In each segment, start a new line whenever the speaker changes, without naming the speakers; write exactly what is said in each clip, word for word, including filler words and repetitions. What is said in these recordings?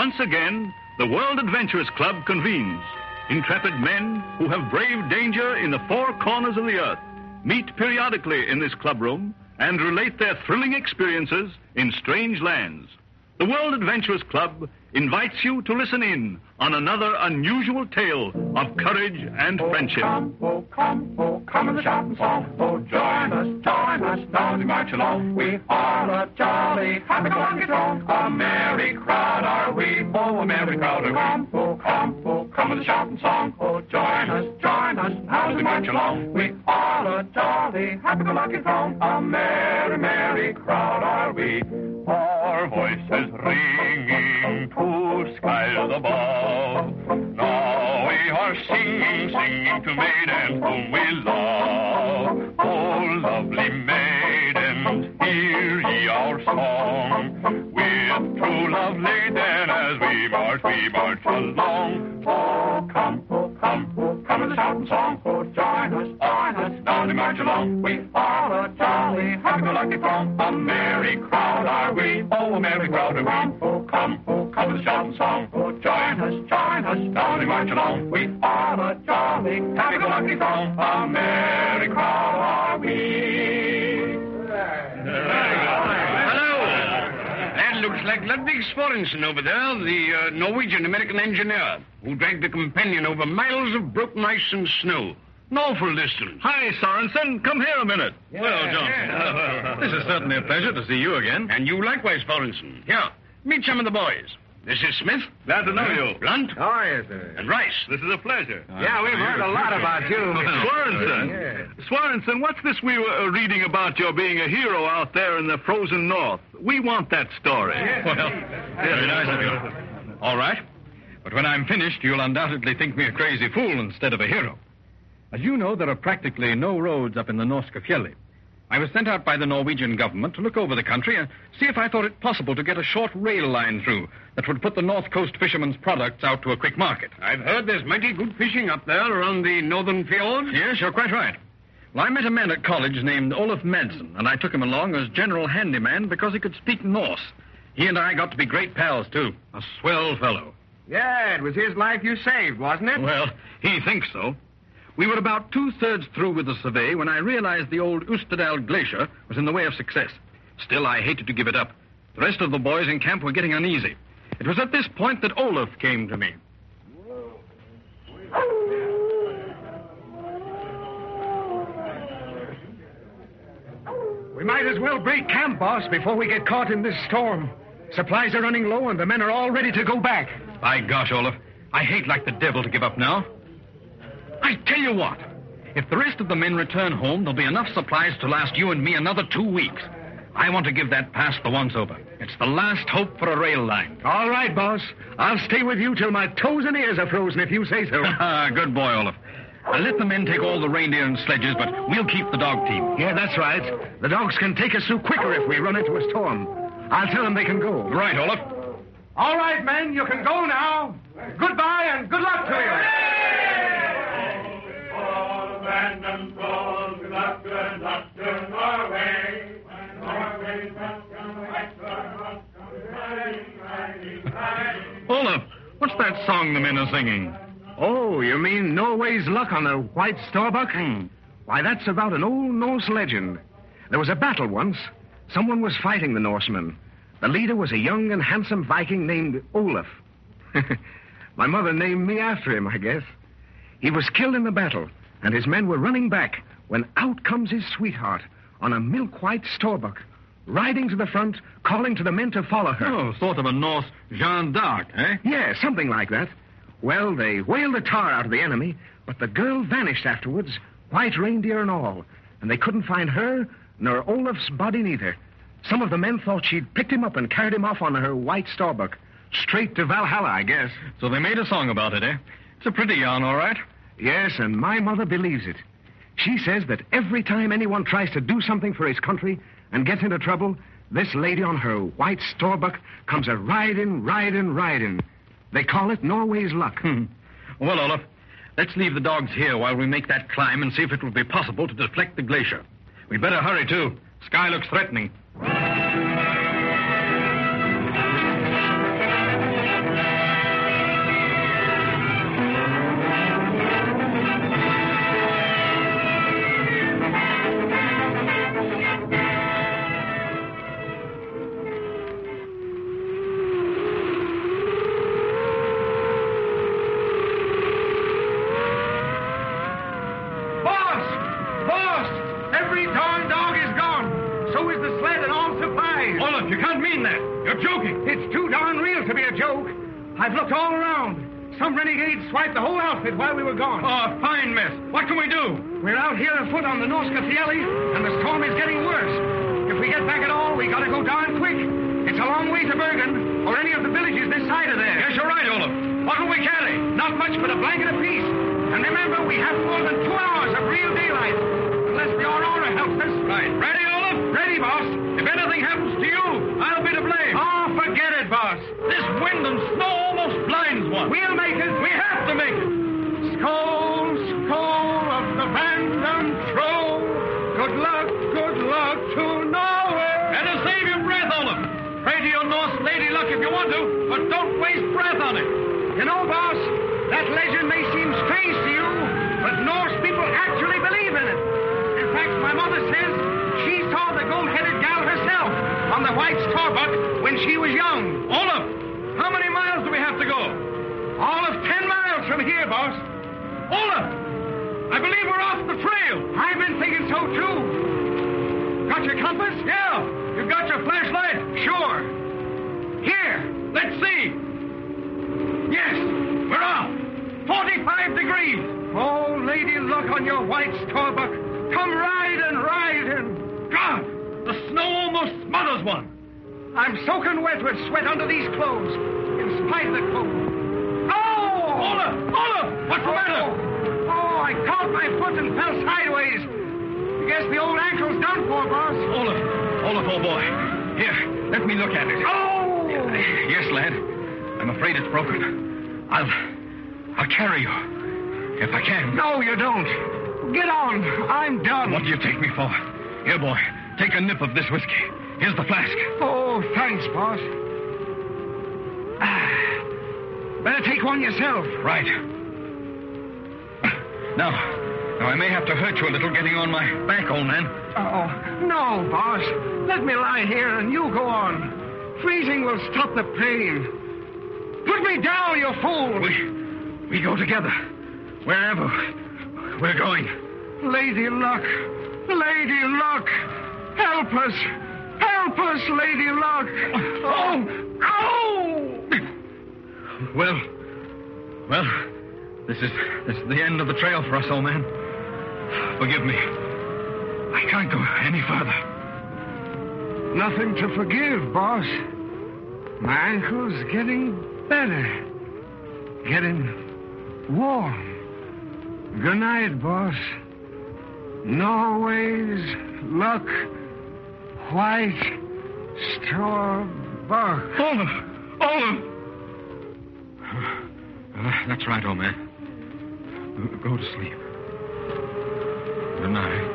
Once again, the World Adventurers Club convenes. Intrepid men who have braved danger in the four corners of the earth meet periodically in this clubroom and relate their thrilling experiences in strange lands. The World Adventurers Club invites you to listen in on another unusual tale of courage and friendship.
Oh, come, oh, come, oh, come in the shouting song. Oh, join us, join us, now as we march along. We are a jolly, happy-go-lucky throng. A merry crowd are we, oh, a merry crowd are we. Come, oh, come, oh, come in the shouting song. Oh, join us, join us, now as we march along. We are a jolly, happy-go-lucky throng. A merry, merry crowd are we. Our voices ringing to skies above. Now we are singing, singing to maidens whom we love. Oh, lovely maidens, hear ye our song. With true love laden as we march, we march along. Oh, come, oh, come, oh, come in the shouting song. Oh, join us, join us, now we march along. We are a jolly, happy-go-lucky throng. A merry crowd are we, oh, a merry crowd are we. Oh, come, oh, come in the shouting song. Oh, join us, join us, now we march along. We are a jolly, happy-go-lucky throng. A merry crowd are we.
That looks like Ludwig Svorensen over there, the uh, Norwegian-American engineer, who dragged the Companion over miles of broken ice and snow. An awful distance.
Hi, Sorensen. Come here a minute.
Yeah, well, Johnson.
Yeah. This is certainly a pleasure to see you again.
And you likewise, Svorensen. Here, meet some of the boys. This is Smith.
Glad to know you.
Blunt.
Oh, yes, sir.
And Rice.
This is a pleasure.
Yeah, we've heard a lot about you, Mister
Svorensen.
Yeah.
Svorensen, what's this we were uh, reading about your being a hero out there in the frozen north? We want that story.
Yeah.
Well, very nice of you. All right. But when I'm finished, you'll undoubtedly think me a crazy fool instead of a hero. As you know, there are practically no roads up in the Norske Fjelle. I was sent out by the Norwegian government to look over the country and see if I thought it possible to get a short rail line through that would put the North Coast fishermen's products out to a quick market.
I've heard there's mighty good fishing up there around the northern fjords.
Yes, you're quite right. Well, I met a man at college named Olaf Madsen, and I took him along as general handyman because he could speak Norse. He and I got to be great pals, too. A swell fellow.
Yeah, it was his life you saved, wasn't it?
Well, he thinks so. We were about two-thirds through with the survey when I realized the old Ustedal Glacier was in the way of success. Still, I hated to give it up. The rest of the boys in camp were getting uneasy. It was at this point that Olaf came to me.
We might as well break camp, boss, before we get caught in this storm. Supplies are running low, and the men are all ready to go back.
By gosh, Olaf, I hate like the devil to give up now. I tell you what, if the rest of the men return home, there'll be enough supplies to last you and me another two weeks. I want to give that pass the once over. It's the last hope for a rail line.
All right, boss. I'll stay with you till my toes and ears are frozen, if you say so.
Good boy, Olaf. I'll let the men take all the reindeer and sledges, but we'll keep the dog team.
Yeah, that's right. The dogs can take us through quicker if we run into a storm. I'll tell them they can go.
Right, Olaf.
All right, men, you can go now. Goodbye and good luck to you.
Olaf, what's that song the men are singing?
Oh, you mean Norway's Luck on the White Storbuck?
Hmm.
Why, that's about an old Norse legend. There was a battle once. Someone was fighting the Norsemen. The leader was a young and handsome Viking named Olaf. My mother named me after him, I guess. He was killed in the battle, and his men were running back when out comes his sweetheart on a milk-white Storbuck, riding to the front, calling to the men to follow her.
Oh, sort of a Norse Jeanne d'Arc, eh?
Yeah, something like that. Well, they whaled the tar out of the enemy, but the girl vanished afterwards, white reindeer and all, and they couldn't find her nor Olaf's body neither. Some of the men thought she'd picked him up and carried him off on her white Storbuck. Straight to Valhalla, I guess.
So they made a song about it, eh? It's a pretty yarn, all right.
Yes, and my mother believes it. She says that every time anyone tries to do something for his country and gets into trouble, this lady on her white Storbuck comes a riding, riding, riding. They call it Norway's Luck.
Hmm. Well, Olaf, let's leave the dogs here while we make that climb and see if it will be possible to deflect the glacier. We'd better hurry, too. Sky looks threatening.
alive.
Olaf, you can't mean that. You're joking.
It's too darn real to be a joke. I've looked all around. Some renegades swiped the whole outfit while we were gone.
Oh, fine mess. What can we do?
We're out here afoot on the Norska Fjäll, and the storm is getting worse. If we get back at all, we gotta go darn quick. It's a long way to Bergen, or any of the villages this side of there.
Yes, you're right, Olaf. What can we carry?
Not much but a blanket apiece. And remember, we have more than two hours of real daylight. Unless the Aurora helps us.
Right. Ready, Olaf?
Ready, boss.
If anything happens to you, I'll be to blame.
Oh, forget it, boss.
This wind and snow almost blinds one.
We'll make it.
We have to make it.
Skål, skål of the band and troll. Good luck, good luck to Norway.
Better save your breath, Olaf. Pray to your Norse lady luck if you want to, but don't waste breath on it.
You know, boss, that legend may seem strange to you, but Norse people actually believe in it. In fact, my mother says she saw the gold-headed gal herself on the White Starbuck when she was young.
Olaf, how many miles do we have to go?
All of ten miles from here, boss.
Olaf, I believe we're off the trail.
I've been thinking so, too. Got your compass?
Yeah. You've got your flashlight?
Sure. Here.
Let's see. Yes, we're off. forty-five degrees.
Oh, lady luck on your White Starbuck. Come riding, riding.
God, the snow almost smothers one.
I'm soaking wet with sweat under these clothes, in spite of the cold. Oh!
Olaf! Olaf! What's the matter?
Oh, I caught my foot and fell sideways. I guess the old ankle's done for, boss.
Olaf! Olaf, old boy. Here, let me look at it.
Oh!
Yes, lad. I'm afraid it's broken. I'll... I'll carry you. If I can.
No, you don't. Get on. I'm done.
What do you take me for? Here, boy. Take a nip of this whiskey. Here's the flask.
Oh, thanks, boss. Ah, better take one yourself.
Right. Now, now I may have to hurt you a little getting on my back, old man.
Oh, no, boss. Let me lie here and you go on. Freezing will stop the pain. Put me down, you fool.
We, we go together. Wherever we're going.
Lady Luck. Lady Luck. Help us. Help us, Lady Luck. Oh! Oh!
Well, well, this is this is the end of the trail for us, old man. Forgive me. I can't go any further.
Nothing to forgive, boss. My ankle's getting better. Getting warm. Good night, boss. Norway's Luck. White Starbuck.
Olaf! Olaf! Uh, that's right, old man. Go to sleep. Good night.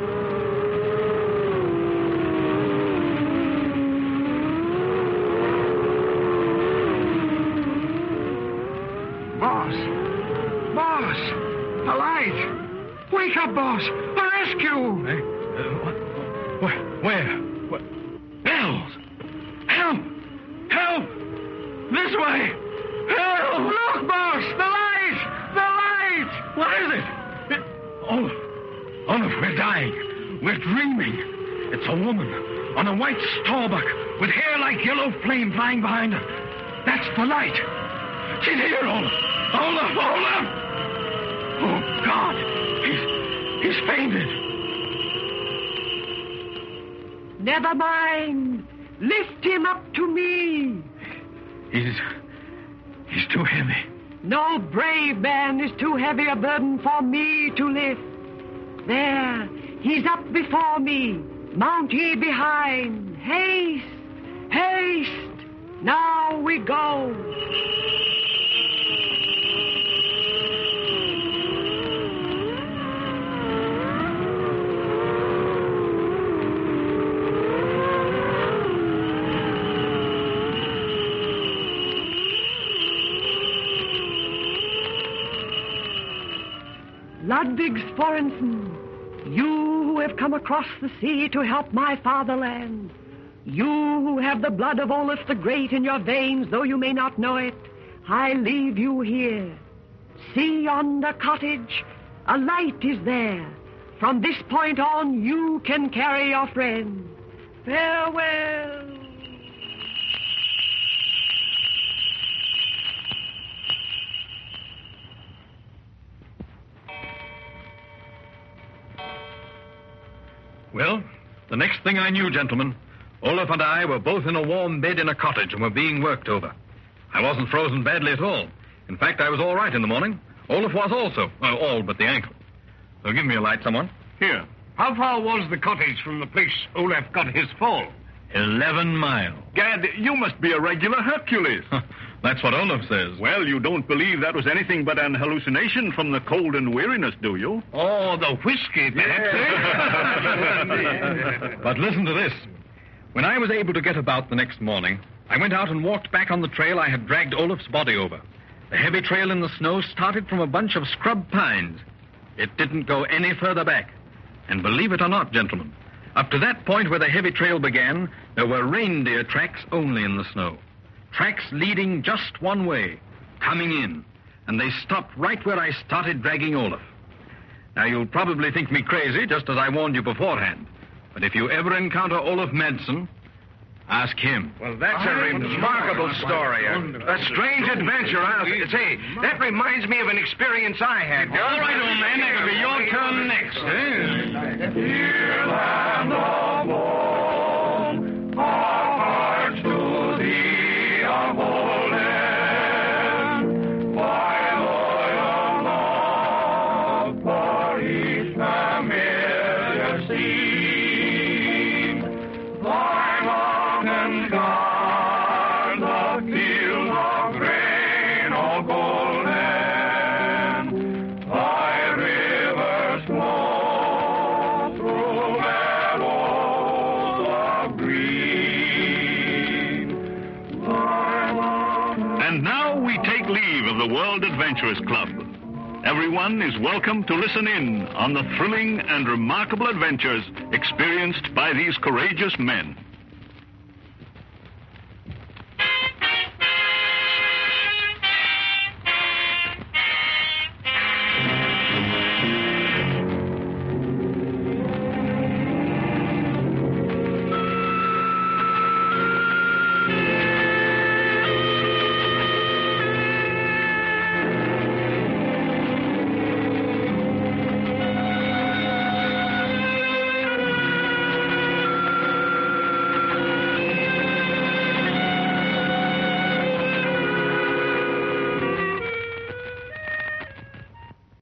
Boss. Boss. A light. Wake up, boss. A rescue.
Hey, uh, what? Where? Where? What? Bells! Help! Help! This way! Help!
Look, boss! The light! The light!
What is it? it Olaf! Olaf, we're dying. We're dreaming. It's a woman on a white Starbuck with hair like yellow flame flying behind her. That's the light. She's here, Olaf! Olaf! Olaf! Oh, God! He's, he's fainted.
Never mind. Lift him up to me.
He's... he's too heavy.
No brave man is too heavy a burden for me to lift. There, he's up before me. Mount ye behind. Haste, haste. Now we go. Ludwig Svorensen, you who have come across the sea to help my fatherland, you who have the blood of Olaf the Great in your veins, though you may not know it, I leave you here. See yonder cottage? A light is there. From this point on, you can carry your friend. Farewell.
Well, the next thing I knew, gentlemen, Olaf and I were both in a warm bed in a cottage and were being worked over. I wasn't frozen badly at all. In fact, I was all right in the morning. Olaf was also. Well, all but the ankle. So give me a light, someone.
Here. How far was the cottage from the place Olaf got his fall?
Eleven miles.
Gad, you must be a regular Hercules.
That's what Olaf says.
Well, you don't believe that was anything but an hallucination from the cold and weariness, do you?
Oh, the whiskey, perhaps. eh?
But listen to this. When I was able to get about the next morning, I went out and walked back on the trail I had dragged Olaf's body over. The heavy trail in the snow started from a bunch of scrub pines. It didn't go any further back. And believe it or not, gentlemen, up to that point where the heavy trail began, there were reindeer tracks only in the snow. Tracks leading just one way, coming in. And they stopped right where I started dragging Olaf. Now, you'll probably think me crazy, just as I warned you beforehand. But if you ever encounter Olaf Madsen, ask him.
Well, that's a remarkable story. A, a strange adventure, I'll say. That reminds me of an experience I had.
All right, old man, it'll be your turn next, eh?
Here land of home, our hearts to thee are holding. By loyal love for each familiar scene, thy long and guard the field of grain all golden, thy rivers flow through meadows of green. Thy long
And now we take leave of the World Adventurers Club. Everyone is welcome to listen in on the thrilling and remarkable adventures experienced by these courageous men.